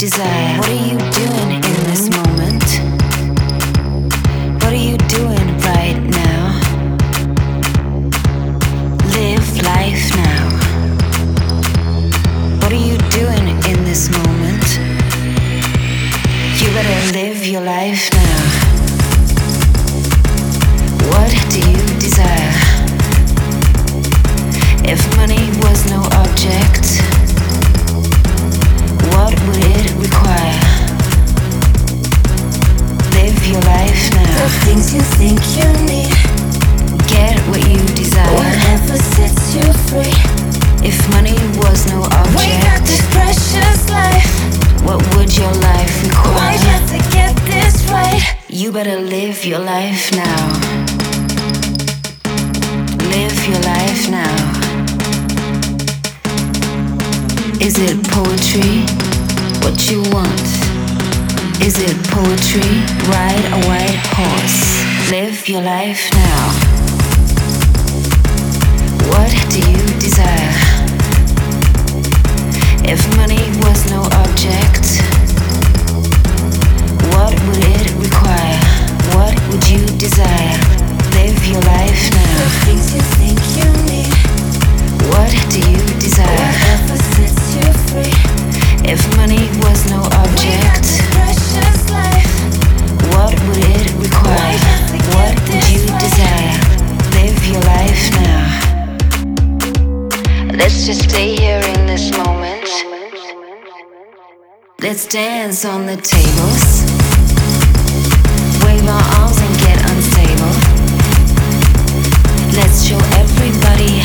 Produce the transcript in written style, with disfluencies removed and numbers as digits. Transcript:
desire? What are you doing in this moment? What are you doing right now? Live life now. What are you doing in this moment? You better live your life now. What do you desire? If money was no object, what would it require? Live your life now. The things you think you need, get what you desire. whatever sets you free. If money was no We got this object, precious life. what would your life Why require? have to get this right? You better live your life now. Live your life now. Is it poetry? What you want? Is it poetry? Ride a white horse. Live your life now. What do you desire? If money was no object, what would it require? What would you desire? Live your life now. The things you think you need, What do you desire? whatever sets you free. If money was no We got object, this precious life. what would it require? What would you desire? Live your life now. Let's just stay here in this moment. Let's dance on the tables. Wave our arms and get unstable. Let's show everybody